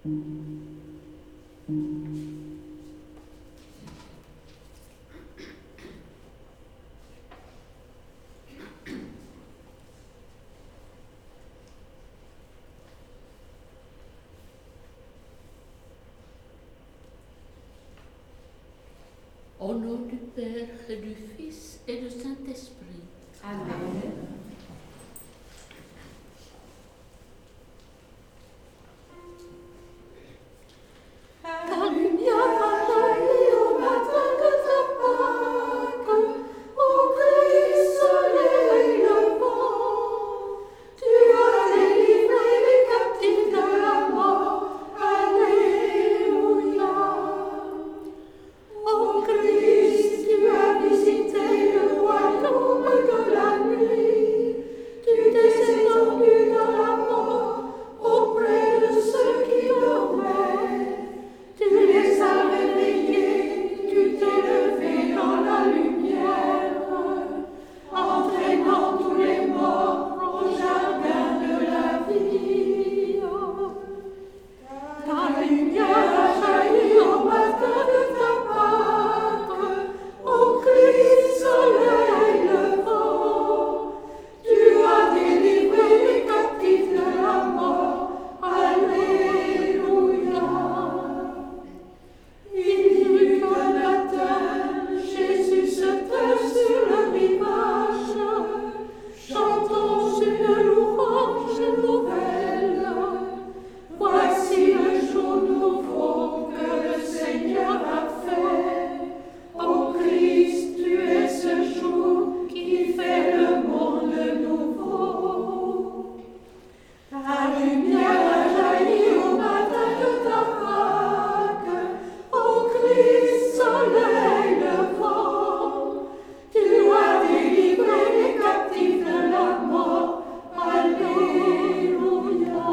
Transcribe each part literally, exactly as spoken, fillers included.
Au nom du Père et du Fils et du Saint-Esprit. Amen. Ta lumière a jailli au matin de ta Pâques, ô Christ, soleil levant. Tu as délivré les captifs de la mort. Alléluia. Ô Christ, tu as visité le royaume de la nuit. Tu t'es étendu dans la mort auprès de ceux qui dormaient. Tu les as réveillés, tu t'es levé dans la lumière, entraînant tous les morts au jardin de la vie. Ta lumière a jailli au matin de ta Pâques, ô Christ, soleil levant. Tu as délivré les captifs de la mort. Alléluia. Il y eut un matin, Jésus se tint sur le rivage. Chantons une louange nouvelle. Voici le jour nouveau que le Seigneur a fait. Ô Christ, tu es ce jour qui fait le monde nouveau. Ta lumière a jailli au matin de ta Pâques, ô Christ, soleil levant. Tu as délivré les captifs de la mort. Alléluia.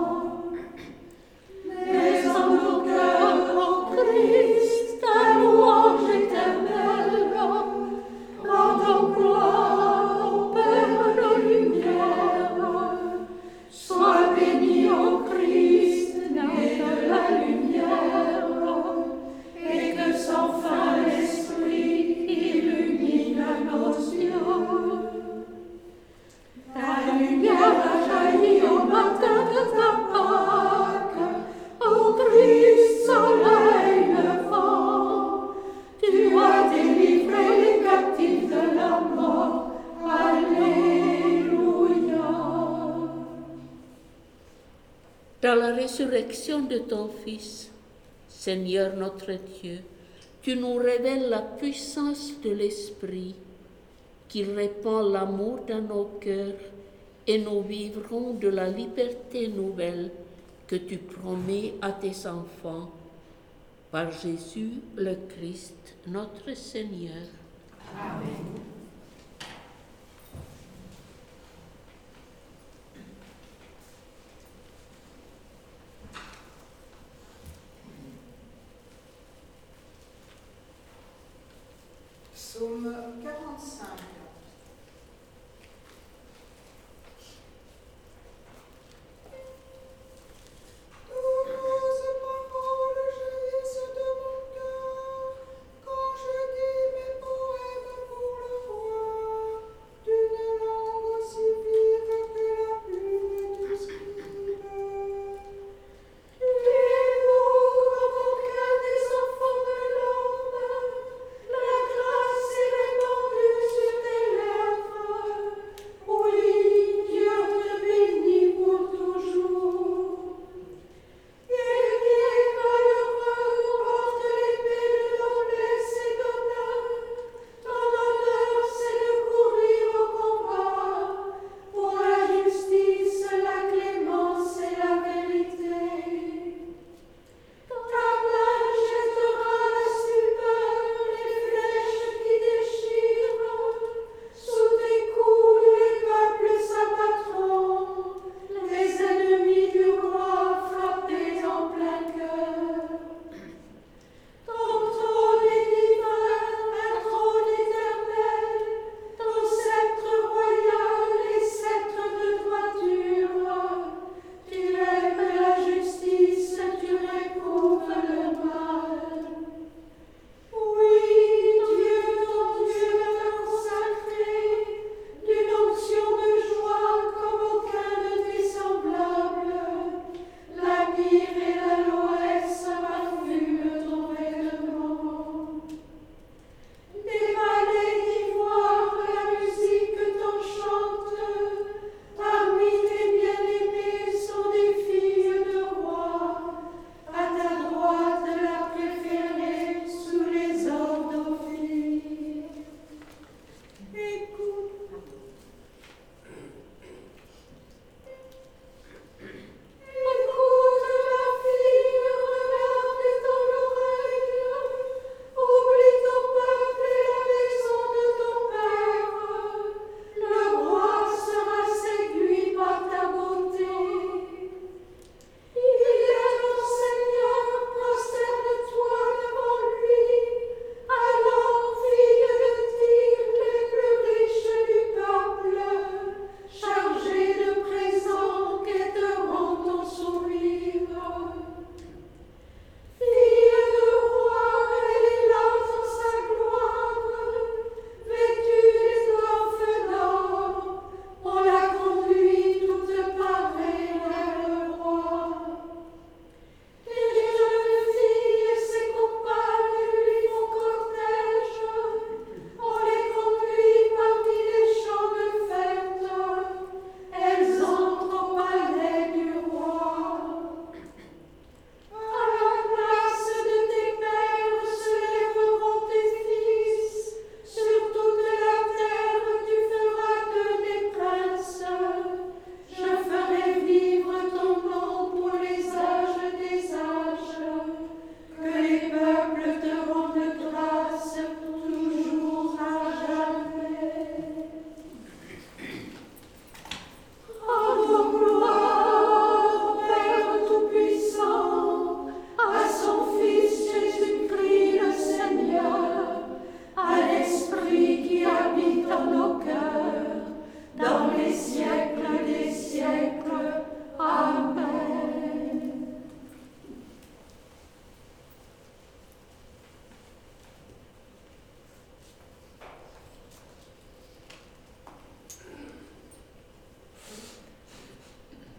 Mais en nos cœurs, ô Christ, ta louange éternelle. Rendons gloire au Père de lumière. Sois béni, ô Christ, né de la lumière, et que sans fin l'Esprit illumine nos yeux. Ta lumière a jailli au matin de ta Pâques, ô Christ, soleil levant. Tu as délivré les captifs de la mort. Alléluia. Dans la résurrection de ton Fils, Seigneur notre Dieu, tu nous révèles la puissance de l'Esprit qui répand l'amour dans nos cœurs et nous vivrons de la liberté nouvelle que tu promets à tes enfants. Par Jésus le Christ, notre Seigneur. Amen. Psaume quarante-cinq. Douze paroles jaillissent de mon cœur quand je dis mes poèmes pour le roi, d'une langue aussi vive que la plume du scribe. Tu es beau comme aucun des enfants de l'homme, la grâce est répandue sur tes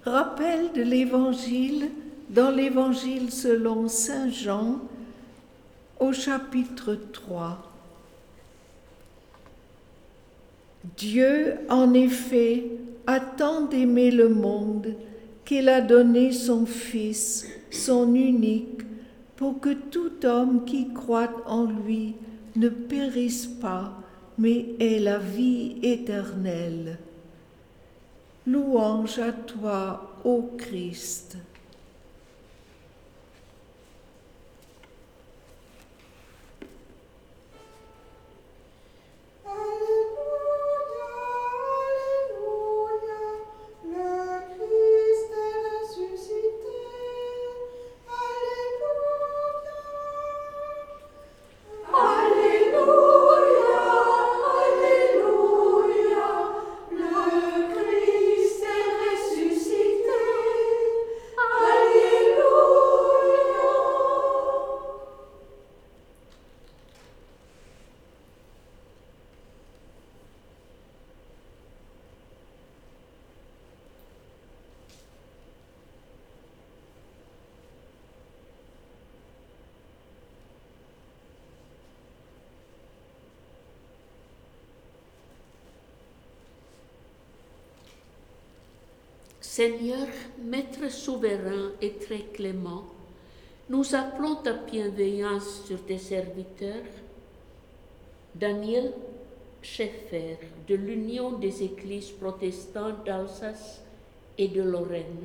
Rappel de l'Évangile dans l'Évangile selon saint Jean au chapitre trois. Dieu, en effet, a tant aimé le monde qu'il a donné son Fils, son unique, pour que tout homme qui croit en lui ne périsse pas, mais ait la vie éternelle. Louange à toi, ô Christ. Seigneur, Maître souverain et très clément, nous appelons ta bienveillance sur tes serviteurs. Daniel Scheffer, de l'Union des Églises protestantes d'Alsace et de Lorraine,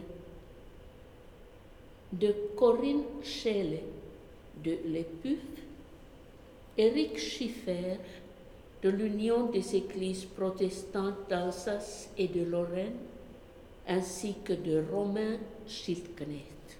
de Corinne Schelle, de l'Épuf, Eric Schiffer, de l'Union des Églises protestantes d'Alsace et de Lorraine, ainsi que de Romain Schildknecht.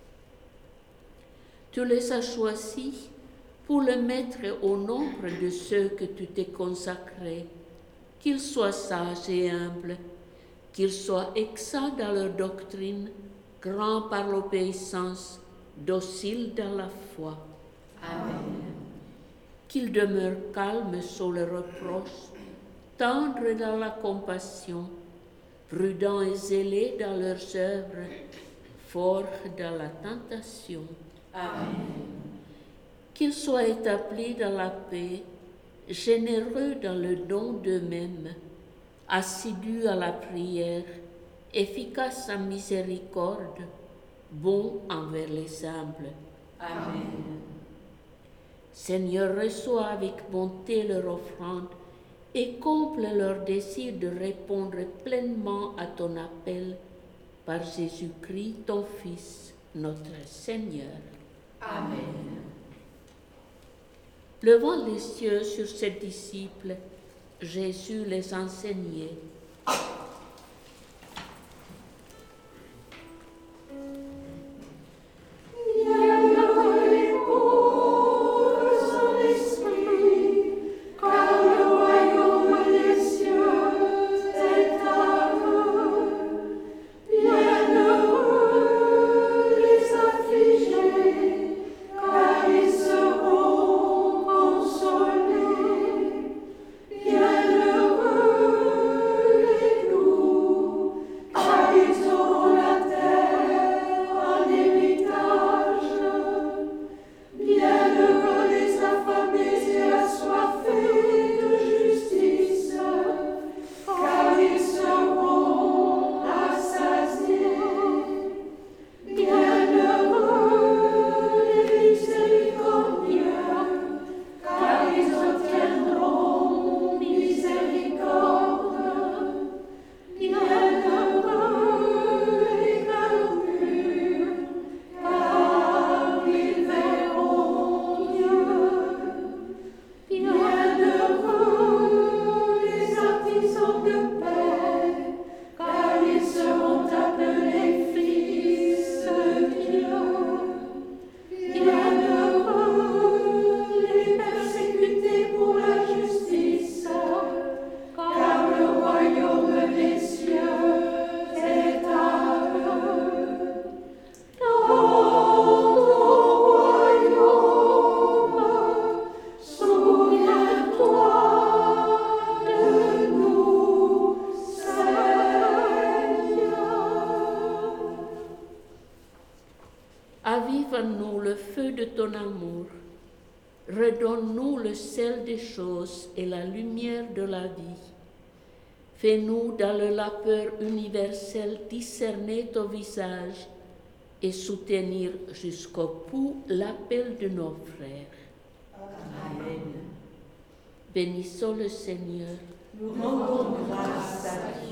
Tu les as choisis pour le mettre au nombre de ceux que tu t'es consacrés, qu'ils soient sages et humbles, qu'ils soient exempts dans leur doctrine, grands par l'obéissance, dociles dans la foi. Amen. Qu'ils demeurent calmes sous le reproche, tendres dans la compassion, prudents et zélés dans leurs œuvres, forts dans la tentation. Amen. Qu'ils soient établis dans la paix, généreux dans le don d'eux-mêmes, assidus à la prière, efficaces en miséricorde, bons envers les humbles. Amen. Seigneur, reçois avec bonté leur offrande et comble leur désir de répondre pleinement à ton appel par Jésus-Christ, ton Fils, notre Seigneur. Amen. Levant les cieux sur ses disciples, Jésus les enseignait. Bienheureux Redonne-nous le sel des choses et la lumière de la vie. Fais-nous dans le labeur universel discerner ton visage et soutenir jusqu'au bout l'appel de nos frères. Amen. Bénissons le Seigneur. Nous rendons grâce à Dieu.